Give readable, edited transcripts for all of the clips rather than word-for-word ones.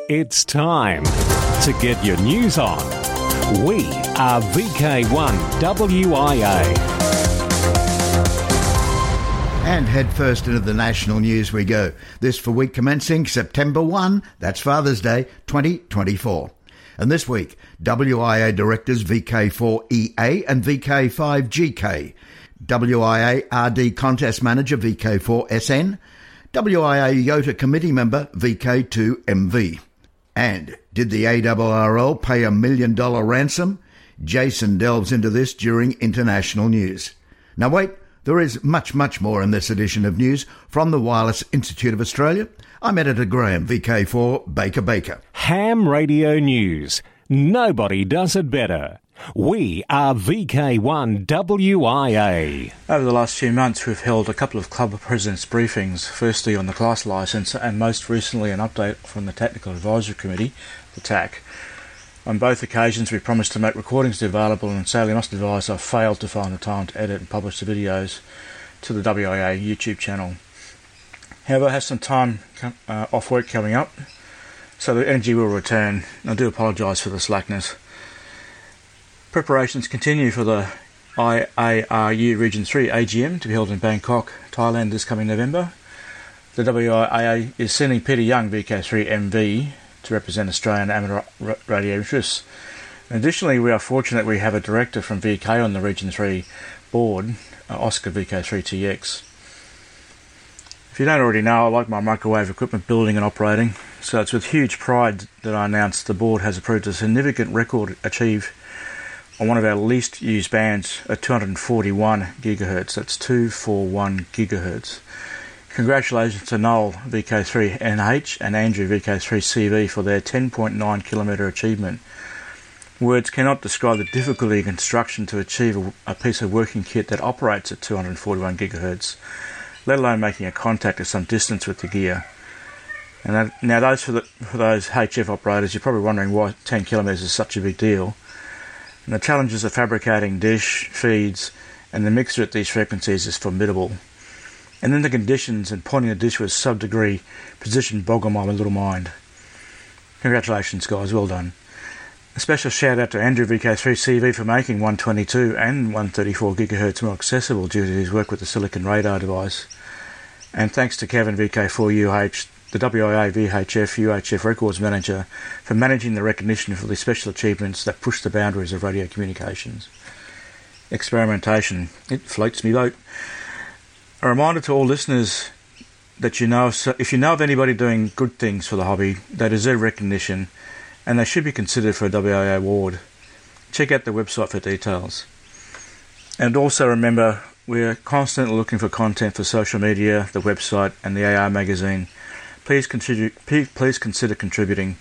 It's time to get your news on. We are VK1WIA. And head first into the national news we go. This for week commencing September 1, that's Father's Day, 2024. And this week, WIA directors VK4EA and VK5GK, WIA RD contest manager VK4SN, WIA YOTA committee member VK2MV. And did the ARRL pay $1 million ransom? Jason delves into this during international news. Now wait, there is much, much more in this edition of news from the Wireless Institute of Australia. I'm Editor Graham, VK4 Baker. Ham Radio News. Nobody does it better. We are VK1WIA. Over the last few months, we've held a couple of club presidents' briefings, firstly on the class licence and most recently an update from the Technical Advisory Committee, the TAC. On both occasions, we promised to make recordings available, and sadly must advise I've failed to find the time to edit and publish the videos to the WIA YouTube channel. However, I have some time off work coming up, so the energy will return. I do apologise for the slackness. Preparations continue for the IARU Region 3 AGM to be held in Bangkok, Thailand this coming November. The WIA is sending Peter Young, VK3MV, to represent Australian amateur radio interests. Additionally, we are fortunate we have a director from VK on the Region 3 board, Oscar VK3TX. If you don't already know, I like my microwave equipment building and operating, so it's with huge pride that I announce the board has approved a significant record achieved on one of our least used bands at 241 GHz. That's 241 GHz. Congratulations to Noel VK3NH and Andrew VK3CV for their 10.9 kilometre achievement. Words cannot describe the difficulty in construction to achieve a piece of working kit that operates at 241 GHz, let alone making a contact at some distance with the gear. And now for those HF operators, you're probably wondering why 10 kilometres is such a big deal. And the challenges of fabricating dish, feeds, and the mixer at these frequencies is formidable. And then the conditions and pointing the dish with sub-degree precision boggle my little mind. Congratulations, guys, well done. A special shout out to Andrew VK3CV for making 122 and 134 GHz more accessible due to his work with the Silicon Radar device. And thanks to Kevin VK4UH, the WIA VHF UHF Records Manager, for managing the recognition for the special achievements that push the boundaries of radio communications. Experimentation. It floats me boat. A reminder to all listeners that if you know of anybody doing good things for the hobby, they deserve recognition and they should be considered for a WIA award. Check out the website for details. And also remember, we're constantly looking for content for social media, the website and the AR magazine. Please consider contributing.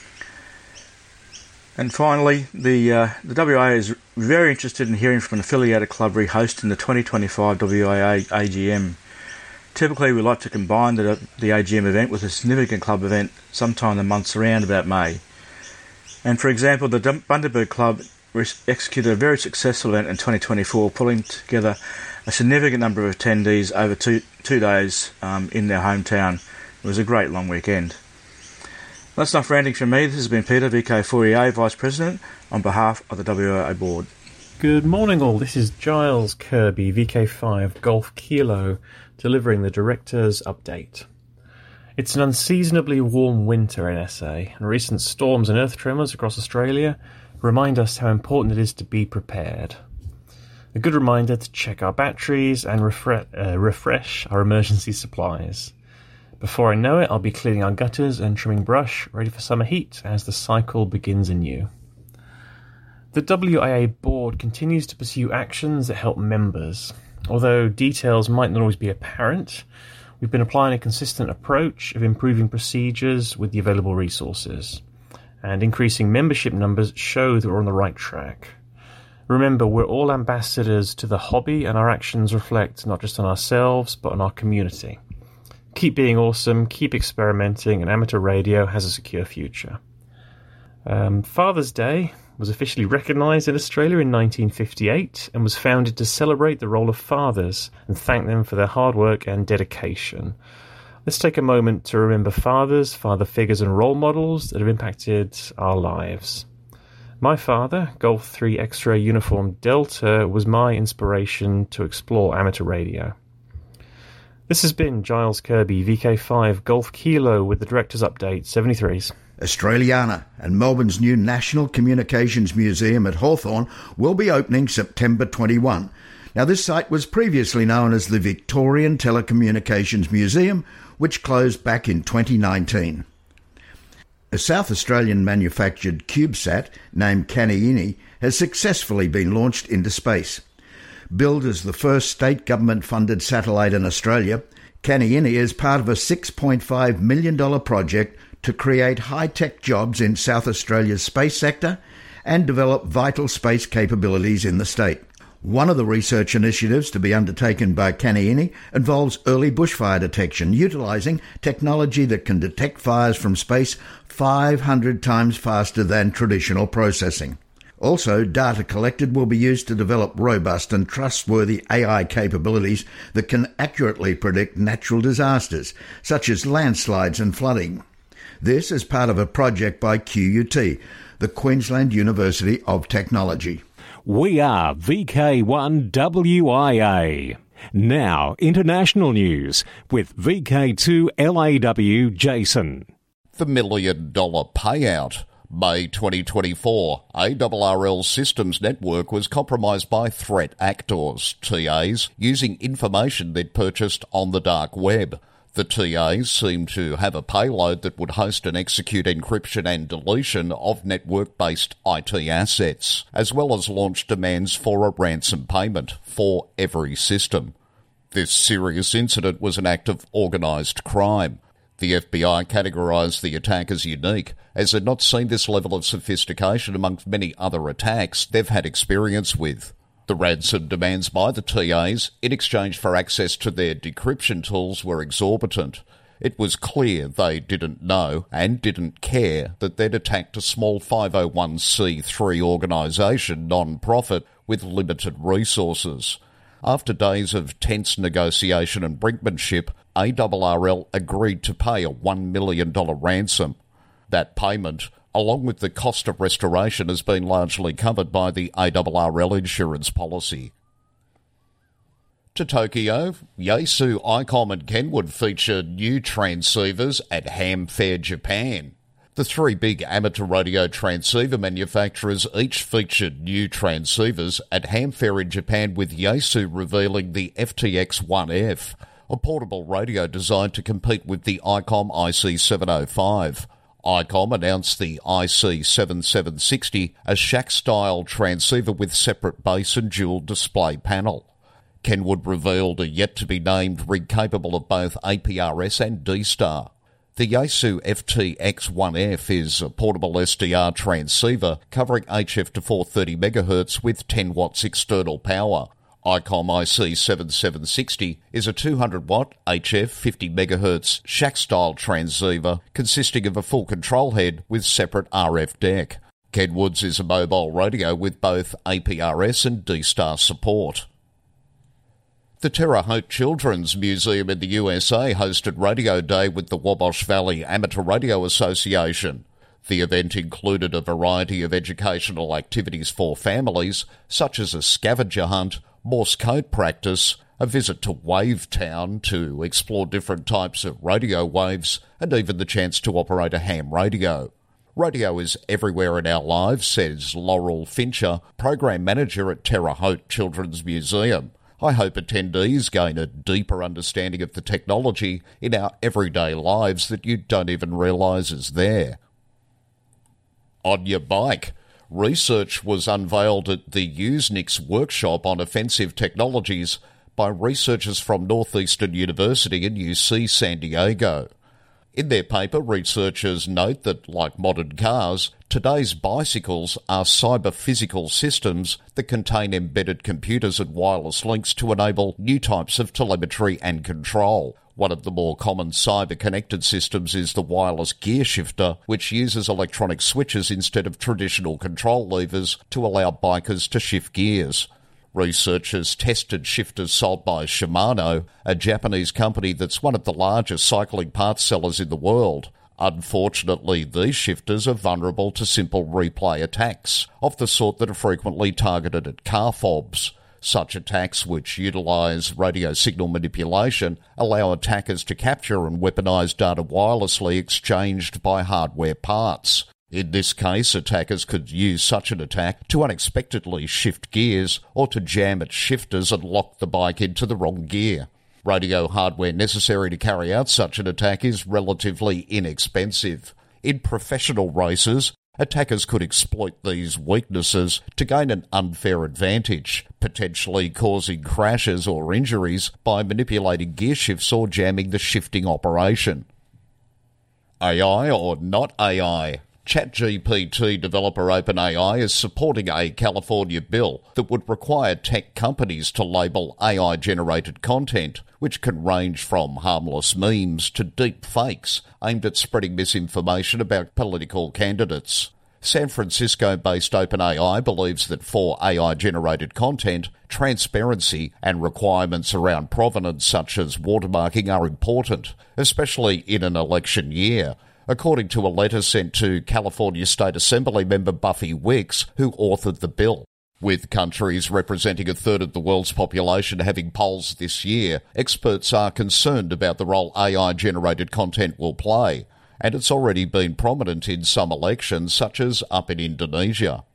And finally, the WIA is very interested in hearing from an affiliated club rehosting the 2025 WIA AGM. Typically, we like to combine the AGM event with a significant club event sometime in the months around about May. And for example, the Bundaberg Club executed a very successful event in 2024, pulling together a significant number of attendees over two days in their hometown. It was a great long weekend. That's enough ranting from me. This has been Peter, VK4EA Vice President, on behalf of the WIA Board. Good morning all, this is Giles Kirby, VK5 Golf Kilo, delivering the Director's Update. It's an unseasonably warm winter in SA, and recent storms and earth tremors across Australia remind us how important it is to be prepared. A good reminder to check our batteries and refresh our emergency supplies. Before I know it, I'll be cleaning our gutters and trimming brush, ready for summer heat as the cycle begins anew. The WIA board continues to pursue actions that help members. Although details might not always be apparent, we've been applying a consistent approach of improving procedures with the available resources. And increasing membership numbers show that we're on the right track. Remember, we're all ambassadors to the hobby, and our actions reflect not just on ourselves, but on our community. Keep being awesome, keep experimenting, and amateur radio has a secure future. Father's Day was officially recognised in Australia in 1958 and was founded to celebrate the role of fathers and thank them for their hard work and dedication. Let's take a moment to remember fathers, father figures and role models that have impacted our lives. My father, Golf 3 X-Ray Uniform Delta, was my inspiration to explore amateur radio. This has been Giles Kirby, VK5 Golf Kilo with the Director's Update 73s. Australiana and Melbourne's new National Communications Museum at Hawthorn will be opening September 21. Now, this site was previously known as the Victorian Telecommunications Museum, which closed back in 2019. A South Australian manufactured CubeSat named Kaniini has successfully been launched into space. Billed as the first state government-funded satellite in Australia, Kaniini is part of a $6.5 million project to create high-tech jobs in South Australia's space sector and develop vital space capabilities in the state. One of the research initiatives to be undertaken by Kaniini involves early bushfire detection, utilising technology that can detect fires from space 500 times faster than traditional processing. Also, data collected will be used to develop robust and trustworthy AI capabilities that can accurately predict natural disasters, such as landslides and flooding. This is part of a project by QUT, the Queensland University of Technology. We are VK1WIA. Now, international news with VK2LAW Jason. The $1 million payout. May 2024, ARRL Systems Network was compromised by threat actors, TAs, using information they'd purchased on the dark web. The TAs seem to have a payload that would host and execute encryption and deletion of network-based IT assets, as well as launch demands for a ransom payment for every system. This serious incident was an act of organised crime. The FBI categorised the attack as unique, as they'd not seen this level of sophistication amongst many other attacks they've had experience with. The ransom demands by the TAs in exchange for access to their decryption tools were exorbitant. It was clear they didn't know and didn't care that they'd attacked a small 501c3 organisation, non-profit, with limited resources. After days of tense negotiation and brinkmanship, ARRL agreed to pay a $1 million ransom. That payment, along with the cost of restoration, has been largely covered by the ARRL insurance policy. To Tokyo, Yaesu, ICOM and Kenwood feature new transceivers at Ham Fair Japan. The three big amateur radio transceiver manufacturers each featured new transceivers at Ham Fair in Japan, with Yaesu revealing the FTX-1F, a portable radio designed to compete with the ICOM IC705. ICOM announced the IC7760, a shack-style transceiver with separate base and dual display panel. Kenwood revealed a yet-to-be-named rig capable of both APRS and D-Star. The Yaesu FTX-1F is a portable SDR transceiver covering HF to 430 MHz with 10 watts external power. ICOM IC7760 is a 200-watt HF 50 MHz shack-style transceiver consisting of a full control head with separate RF deck. Kenwood's is a mobile radio with both APRS and D-Star support. The Terre Haute Children's Museum in the USA hosted Radio Day with the Wabash Valley Amateur Radio Association. The event included a variety of educational activities for families, such as a scavenger hunt, Morse code practice, a visit to Wavetown to explore different types of radio waves, and even the chance to operate a ham radio. Radio is everywhere in our lives, says Laurel Fincher, Program Manager at Terre Haute Children's Museum. I hope attendees gain a deeper understanding of the technology in our everyday lives that you don't even realise is there. On your bike. Research was unveiled at the Usenix workshop on offensive technologies by researchers from Northeastern University and UC San Diego. In their paper, researchers note that, like modern cars, today's bicycles are cyber-physical systems that contain embedded computers and wireless links to enable new types of telemetry and control. One of the more common cyber-connected systems is the wireless gear shifter, which uses electronic switches instead of traditional control levers to allow bikers to shift gears. Researchers tested shifters sold by Shimano, a Japanese company that's one of the largest cycling parts sellers in the world. Unfortunately, these shifters are vulnerable to simple replay attacks, of the sort that are frequently targeted at car fobs. Such attacks, which utilise radio signal manipulation, allow attackers to capture and weaponise data wirelessly exchanged by hardware parts. In this case, attackers could use such an attack to unexpectedly shift gears or to jam at shifters and lock the bike into the wrong gear. Radio hardware necessary to carry out such an attack is relatively inexpensive. In professional races, attackers could exploit these weaknesses to gain an unfair advantage, potentially causing crashes or injuries by manipulating gear shifts or jamming the shifting operation. AI or not AI? ChatGPT developer OpenAI is supporting a California bill that would require tech companies to label AI-generated content, which can range from harmless memes to deep fakes aimed at spreading misinformation about political candidates. San Francisco-based OpenAI believes that for AI-generated content, transparency and requirements around provenance such as watermarking are important, especially in an election year, according to a letter sent to California State Assembly member Buffy Wicks, who authored the bill. With countries representing a third of the world's population having polls this year, experts are concerned about the role AI-generated content will play, and it's already been prominent in some elections, such as up in Indonesia.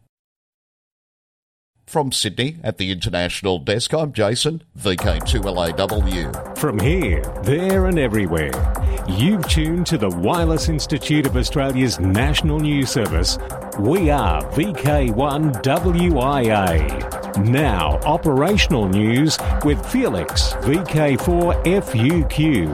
From Sydney at the International Desk, I'm Jason, VK2LAW. From here, there and everywhere, you've tuned to the Wireless Institute of Australia's national news service. We are VK1WIA. Now, operational news with Felix, VK4FUQ.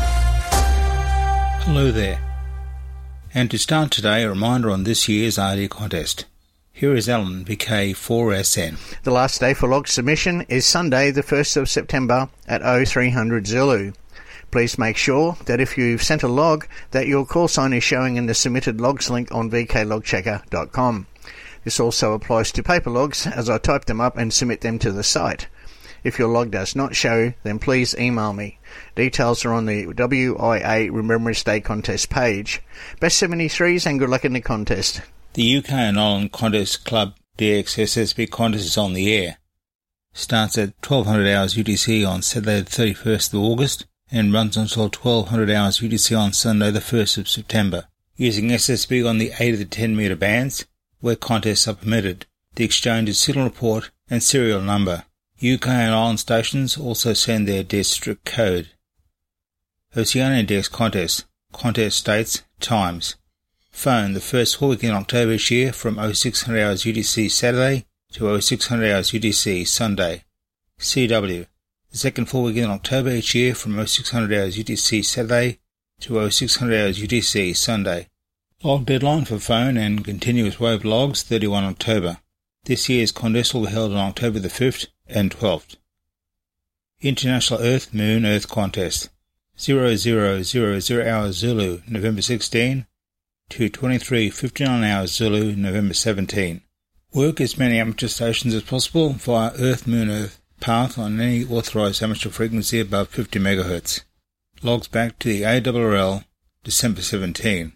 Hello there. And to start today, a reminder on this year's idea contest. Here is Alan, VK4SN. The last day for log submission is Sunday, the 1st of September at 0300 Zulu. Please make sure that if you've sent a log, that your call sign is showing in the submitted logs link on vklogchecker.com. This also applies to paper logs, as I type them up and submit them to the site. If your log does not show, then please email me. Details are on the WIA Remembrance Day contest page. Best 73s and good luck in the contest. The UK and Ireland Contest Club DX SSB contest is on the air. Starts at 1200 hours UTC on Saturday the 31st of August and runs until 1200 hours UTC on Sunday the 1st of September. Using SSB on the 8 of the 10 metre bands, where contests are permitted. The exchange is signal report and serial number. UK and Ireland stations also send their district code. Oceania DX contest. Contest dates, times. Phone the first full week in October each year from 0600 hours UTC Saturday to 0600 hours UTC Sunday. CW the second full week in October each year from 0600 hours UTC Saturday to 0600 hours UTC Sunday. Log deadline for phone and continuous wave logs 31 October. This year's contest will be held on October the 5th and 12th. International Earth Moon Earth Contest 0000 hours Zulu November 16 to 23:59 hours Zulu, November 17. Work as many amateur stations as possible via Earth-Moon-Earth path on any authorised amateur frequency above 50 MHz. Logs back to the ARRL, December 17.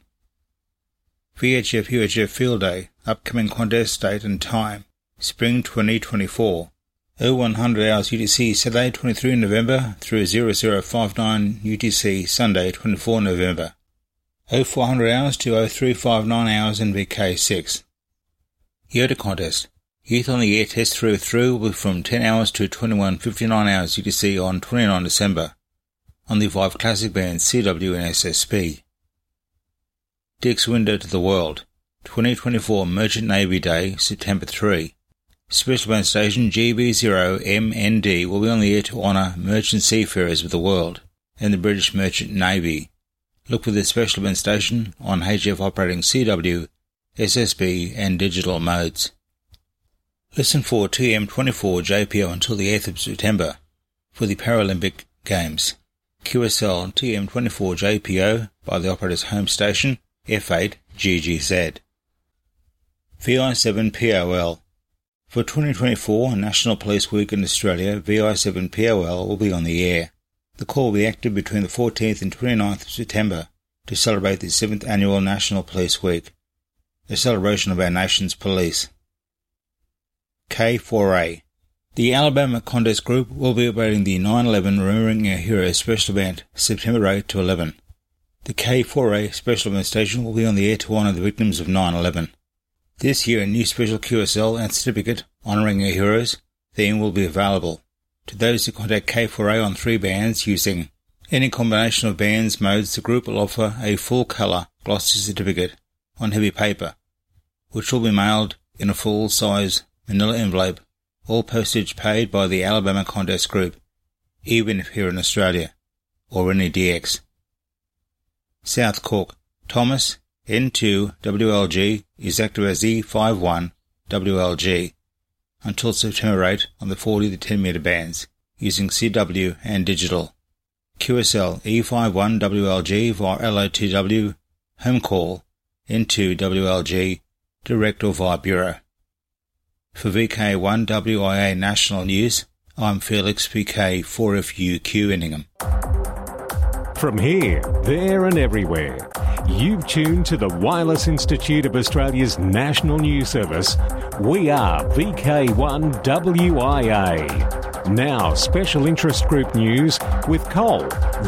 VHF-UHF Field Day, upcoming contest date and time, Spring 2024. 0100 hours UTC Saturday 23 November through 0059 UTC Sunday 24 November. 0400 hours to 0359 hours in VK6. Yoda Contest. Youth on the Air Test through will be from 10 hours to 21:59 hours UTC on 29 December on the 5 classic bands CW and SSB. Dick's Window to the World. 2024 Merchant Navy Day, September 3. Special band station GB0MND will be on the air to honour merchant seafarers of the world and the British Merchant Navy. Look for the special event station on HF operating CW, SSB and digital modes. Listen for TM24 JPO until the 8th of September for the Paralympic Games. QSL TM24 JPO by the operator's home station F8 GGZ. VI7 POL. For 2024 National Police Week in Australia, VI7POL will be on the air. The call will be active between the 14th and 29th of September to celebrate the 7th Annual National Police Week, a celebration of our nation's police. K4A. The Alabama Contest Group will be operating the 9/11 Remembering Our Heroes special event September 8 to 11. The K4A special event station will be on the air to honour the victims of 9/11. This year a new special QSL and certificate honouring our heroes theme will be available to those who contact K4A on 3 bands using any combination of bands modes. The group will offer a full colour glossy certificate on heavy paper, which will be mailed in a full-size manila envelope, all postage paid by the Alabama Contest Group, even if here in Australia, or any DX. South Cork. Thomas, N2WLG, is active as E51WLG until September 8 on the 40 to 10 metre bands, using CW and digital. QSL E51WLG via LOTW, home call, N2WLG, direct or via bureau. For VK1WIA National News, I'm Felix, VK4FUQ Inningham. From here, there and everywhere, you've tuned to the Wireless Institute of Australia's National News Service. We are VK1WIA. Now, special interest group news with Cole,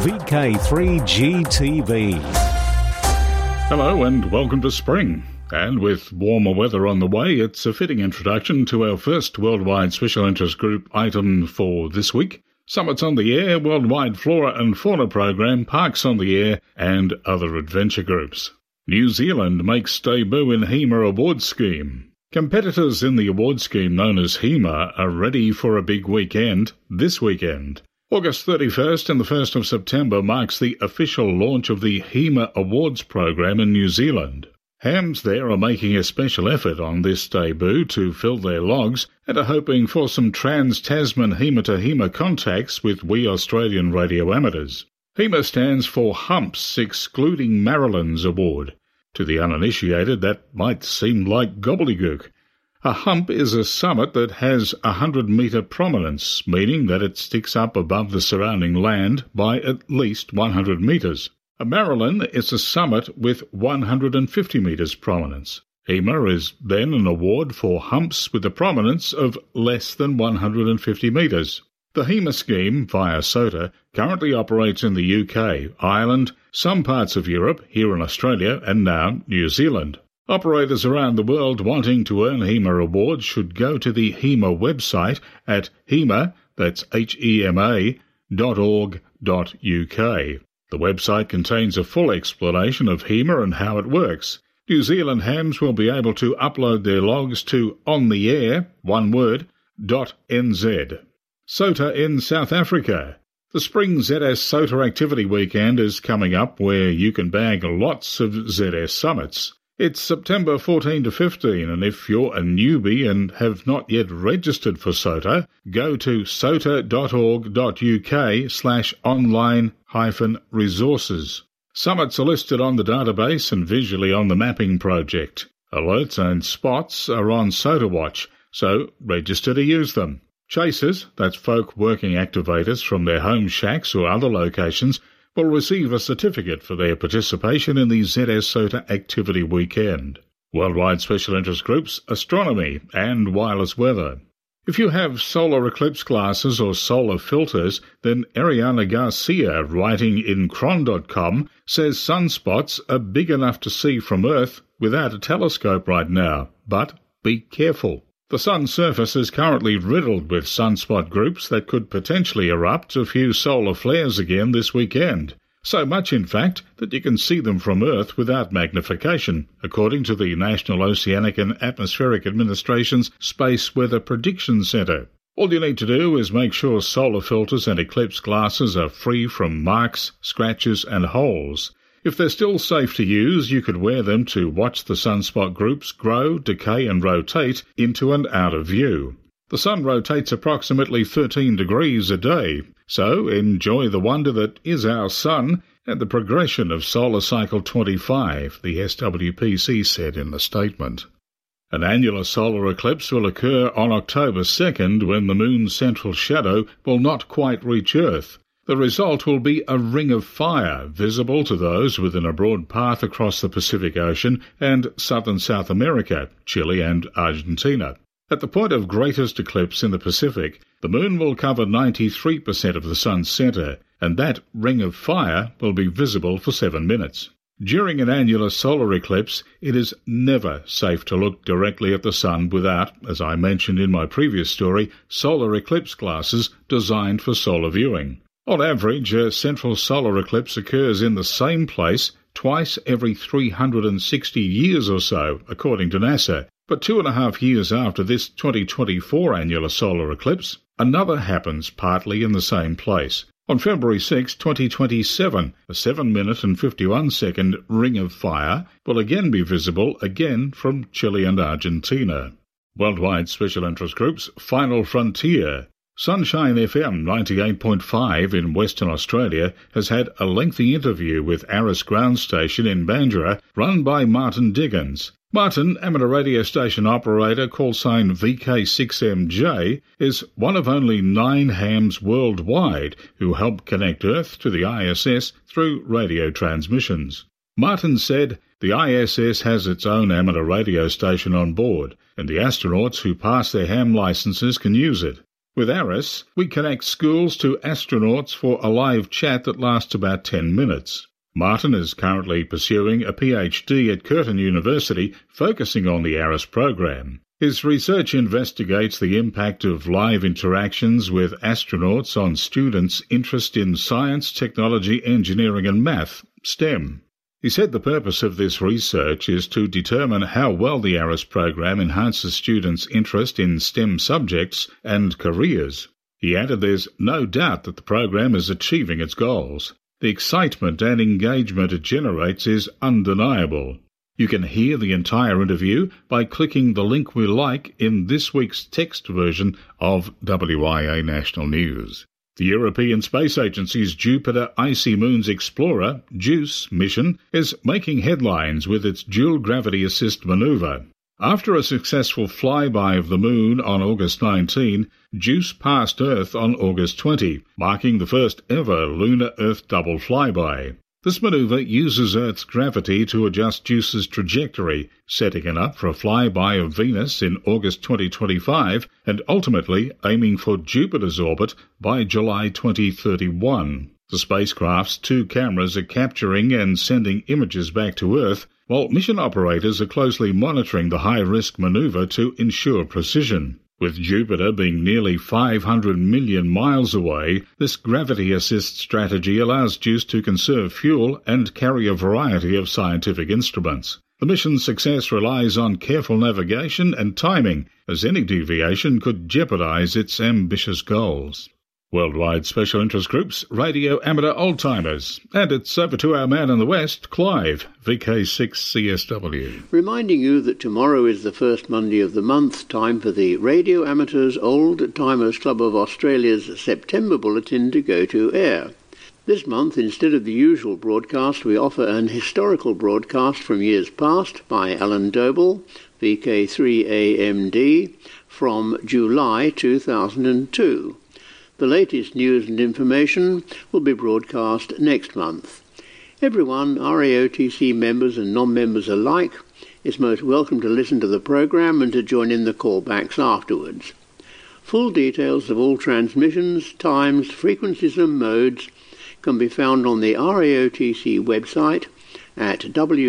VK3GTV. Hello and welcome to spring. And with warmer weather on the way, it's a fitting introduction to our first Worldwide Special Interest Group item for this week. Summits on the Air, Worldwide Flora and Fauna Program, Parks on the Air, and other adventure groups. New Zealand makes debut in HEMA Awards Scheme. Competitors in the award scheme known as HEMA are ready for a big weekend this weekend. August 31st and the 1st of September marks the official launch of the HEMA Awards program in New Zealand. Hams there are making a special effort on this debut to fill their logs and are hoping for some trans-Tasman HEMA-to-HEMA contacts with we Australian radio amateurs. HEMA stands for Humps Excluding Marilyn's Award. To the uninitiated, that might seem like gobbledygook. A hump is a summit that has 100-metre prominence, meaning that it sticks up above the surrounding land by at least 100 metres. A Marilyn is a summit with 150 metres prominence. HEMA is then an award for humps with a prominence of less than 150 metres. The HEMA scheme, via SOTA, currently operates in the UK, Ireland, some parts of Europe, here in Australia, and now New Zealand. Operators around the world wanting to earn HEMA awards should go to the HEMA website at HEMA, that's HEMA.org.uk. The website contains a full explanation of HEMA and how it works. New Zealand hams will be able to upload their logs to ontheair, one word, .nz. SOTA in South Africa. The Spring ZS SOTA Activity Weekend is coming up where you can bag lots of ZS summits. It's September 14 to 15, and if you're a newbie and have not yet registered for SOTA, go to sota.org.uk/online-resources. Summits are listed on the database and visually on the mapping project. Alerts and spots are on SOTA Watch, so register to use them. Chasers, that's folk working activators from their home shacks or other locations, will receive a certificate for their participation in the ZS SOTA Activity Weekend. Worldwide Special Interest Groups, Astronomy and Wireless Weather. If you have solar eclipse glasses or solar filters, then Ariana Garcia, writing in Chron.com, says sunspots are big enough to see from Earth without a telescope right now, but be careful. The sun's surface is currently riddled with sunspot groups that could potentially erupt a few solar flares again this weekend. So much, in fact, that you can see them from Earth without magnification, according to the National Oceanic and Atmospheric Administration's Space Weather Prediction Centre. All you need to do is make sure solar filters and eclipse glasses are free from marks, scratches and holes. If they're still safe to use, you could wear them to watch the sunspot groups grow, decay and rotate into and out of view. The sun rotates approximately 13 degrees a day, so enjoy the wonder that is our sun and the progression of Solar Cycle 25, the SWPC said in the statement. An annular solar eclipse will occur on October 2nd when the moon's central shadow will not quite reach Earth. The result will be a ring of fire visible to those within a broad path across the Pacific Ocean and southern South America, Chile and Argentina. At the point of greatest eclipse in the Pacific, the moon will cover 93% of the sun's centre, and that ring of fire will be visible for 7 minutes. During an annular solar eclipse, it is never safe to look directly at the sun without, as I mentioned in my previous story, solar eclipse glasses designed for solar viewing. On average, a central solar eclipse occurs in the same place twice every 360 years or so, according to NASA. But 2.5 years after this 2024 annular solar eclipse, another happens partly in the same place. On February 6, 2027, a 7-minute and 51-second ring of fire will again be visible, again from Chile and Argentina. Worldwide Special Interest Group's Final Frontier. Sunshine FM 98.5 in Western Australia has had a lengthy interview with Aris Ground Station in Mandurah, run by Martin Diggins. Martin, amateur radio station operator, call sign VK6MJ, is one of only 9 hams worldwide who help connect Earth to the ISS through radio transmissions. Martin said the ISS has its own amateur radio station on board, and the astronauts who pass their ham licenses can use it. With Aris, we connect schools to astronauts for a live chat that lasts about 10 minutes. Martin is currently pursuing a PhD at Curtin University focusing on the Aris program. His research investigates the impact of live interactions with astronauts on students' interest in science, technology, engineering and math, STEM. He said the purpose of this research is to determine how well the Aris program enhances students' interest in STEM subjects and careers. He added there's no doubt that the program is achieving its goals. The excitement and engagement it generates is undeniable. You can hear the entire interview by clicking the link we like in this week's text version of WIA National News. The European Space Agency's Jupiter Icy Moons Explorer, JUICE, mission is making headlines with its dual gravity assist manoeuvre. After a successful flyby of the Moon on August 19, JUICE passed Earth on August 20, marking the first ever Lunar-Earth double flyby. This manoeuvre uses Earth's gravity to adjust JUICE's trajectory, setting it up for a flyby of Venus in August 2025 and ultimately aiming for Jupiter's orbit by July 2031. The spacecraft's 2 cameras are capturing and sending images back to Earth, while mission operators are closely monitoring the high-risk manoeuvre to ensure precision. With Jupiter being nearly 500 million miles away, this gravity assist strategy allows JUICE to conserve fuel and carry a variety of scientific instruments. The mission's success relies on careful navigation and timing, as any deviation could jeopardize its ambitious goals. Worldwide Special Interest Group's Radio Amateur Oldtimers. And it's over to our man in the West, Clive, VK6CSW. Reminding you that tomorrow is the first Monday of the month, time for the Radio Amateurs Old Timers Club of Australia's September Bulletin to go to air. This month, instead of the usual broadcast, we offer an historical broadcast from years past by Alan Doble, VK3AMD, from July 2002. The latest news and information will be broadcast next month. Everyone, RAOTC members and non-members alike, is most welcome to listen to the programme and to join in the callbacks afterwards. Full details of all transmissions, times, frequencies and modes can be found on the RAOTC website at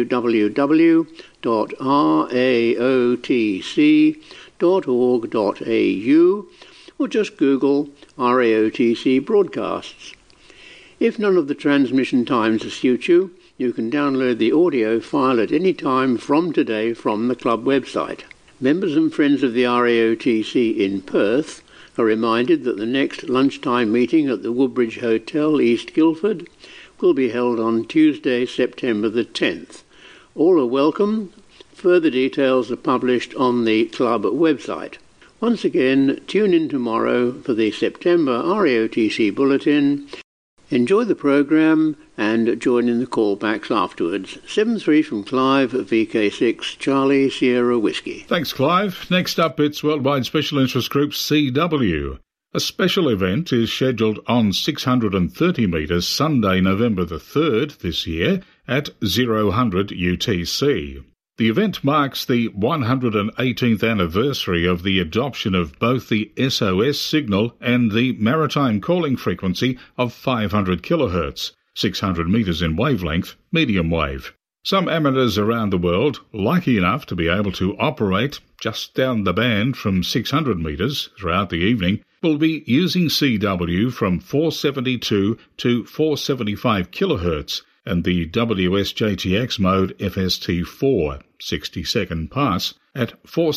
www.raotc.org.au or just Google RAOTC broadcasts. If none of the transmission times suit you, you can download the audio file at any time from today from the club website. Members and friends of the RAOTC in Perth are reminded that the next lunchtime meeting at the Woodbridge Hotel, East Guildford, will be held on Tuesday, September the 10th. All are welcome. Further details are published on the club website. Once again, tune in tomorrow for the September RAOTC Bulletin, Enjoy the programme and join in the callbacks afterwards. 7-3 from Clive, VK6, Charlie, Sierra Whiskey. Thanks, Clive. Next up, it's Worldwide Special Interest Group CW. A special event is scheduled on 630 metres Sunday, November the 3rd this year at 0000 UTC. The event marks the 118th anniversary of the adoption of both the SOS signal and the maritime calling frequency of 500 kHz, 600 metres in wavelength, medium wave. Some amateurs around the world, lucky enough to be able to operate just down the band from 600 metres throughout the evening, will be using CW from 472 to 475 kHz and the WSJTX mode FST4 60-second pass at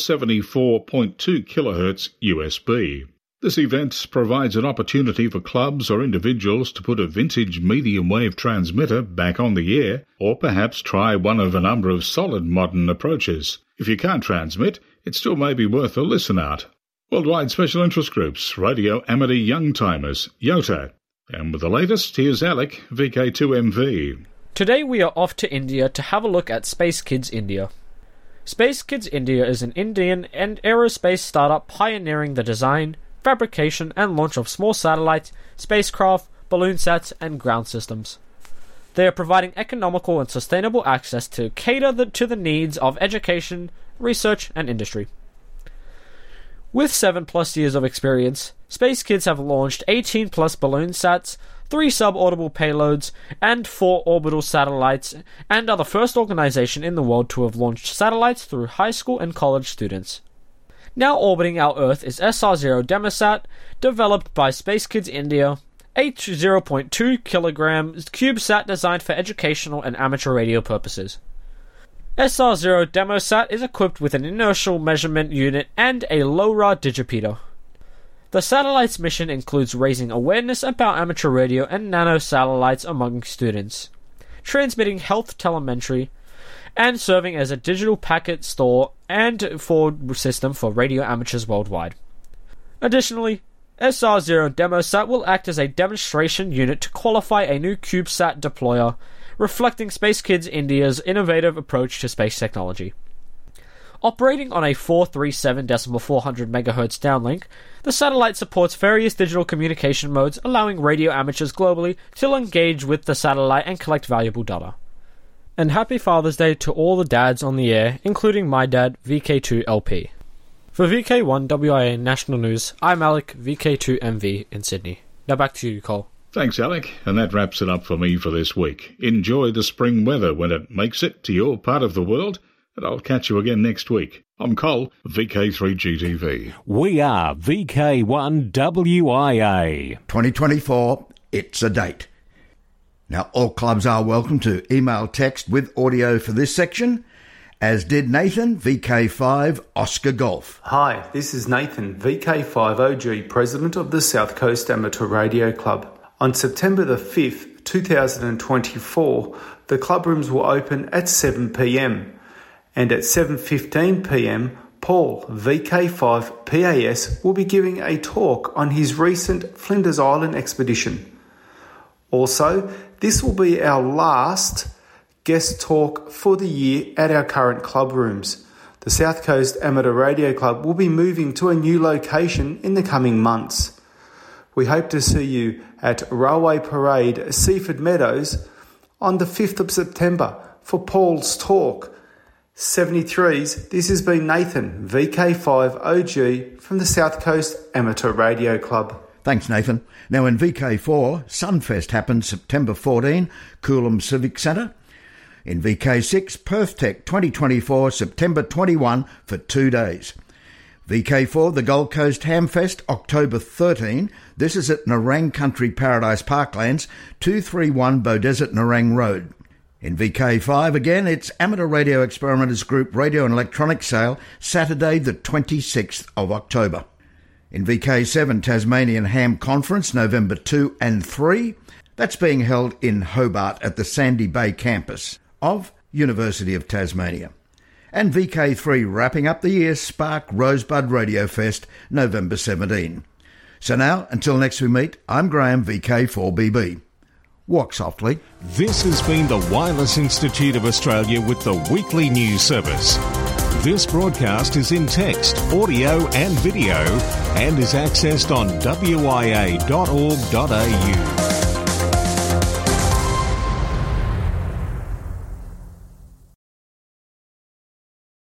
474.2 kHz USB. This event provides an opportunity for clubs or individuals to put a vintage medium wave transmitter back on the air, or perhaps try one of a number of solid modern approaches. If you can't transmit, it still may be worth a listen out. Worldwide Special Interest Groups, Radio Amateur Young Timers, YOTA. And with the latest, here's Alec, VK2MV. Today we are off to India to have a look at Space Kids India. Space Kids India is an Indian and aerospace startup pioneering the design, fabrication and launch of small satellites, spacecraft, balloon sets and ground systems. They are providing economical and sustainable access to cater to the needs of education, research and industry. With 7+ years of experience, Space Kids have launched 18+ balloon sats, 3 suborbital payloads, and 4 orbital satellites, and are the first organization in the world to have launched satellites through high school and college students. Now orbiting our Earth is SR0 Demosat, developed by Space Kids India, a 0.2 kilogram CubeSat designed for educational and amateur radio purposes. SR0 Demosat is equipped with an inertial measurement unit and a LoRa digipeater. The satellite's mission includes raising awareness about amateur radio and nanosatellites among students, transmitting health telemetry, and serving as a digital packet store and forward system for radio amateurs worldwide. Additionally, SR0 Demosat will act as a demonstration unit to qualify a new CubeSat deployer, reflecting Space Kids India's innovative approach to space technology. Operating on a 437.400 MHz downlink, the satellite supports various digital communication modes, allowing radio amateurs globally to engage with the satellite and collect valuable data. And happy Father's Day to all the dads on the air, including my dad, VK2LP. For VK1 WIA National News, I'm Alec, VK2MV in Sydney. Now back to you, Cole. Thanks, Alec, and that wraps it up for me for this week. Enjoy the spring weather when it makes it to your part of the world, and I'll catch you again next week. I'm Cole, VK3GTV. We are VK1 WIA. 2024, it's a date. Now, all clubs are welcome to email text with audio for this section, as did Nathan, VK5 Oscar Golf. Hi, this is Nathan, VK5OG, President of the South Coast Amateur Radio Club. On September the 5th, 2024, the club rooms will open at 7 p.m. and at 7:15 p.m, Paul, VK5 PAS, will be giving a talk on his recent Flinders Island expedition. Also, this will be our last guest talk for the year at our current club rooms. The South Coast Amateur Radio Club will be moving to a new location in the coming months. We hope to see you at Railway Parade, Seaford Meadows, on the 5th of September for Paul's talk. 73s, this has been Nathan, VK5OG, from the South Coast Amateur Radio Club. Thanks, Nathan. Now in VK4, Sunfest happens September 14, Coolum Civic Centre. In VK6, Perth Tech 2024, September 21 for 2 days. VK4, the Gold Coast Hamfest, October 13. This is at Nerang Country Paradise Parklands, 231 Beaudesert Nerang Road. In VK5 again, it's Amateur Radio Experimenters Group Radio and Electronics Sale, Saturday the 26th of October. In VK7, Tasmanian Ham Conference, November 2 and 3. That's being held in Hobart at the Sandy Bay campus of University of Tasmania. And VK3 wrapping up the year, Spark Rosebud Radio Fest, November 17. So now, until next we meet, I'm Graham, VK4BB. Walk softly. This has been the Wireless Institute of Australia with the weekly news service. This broadcast is in text, audio and video and is accessed on wia.org.au.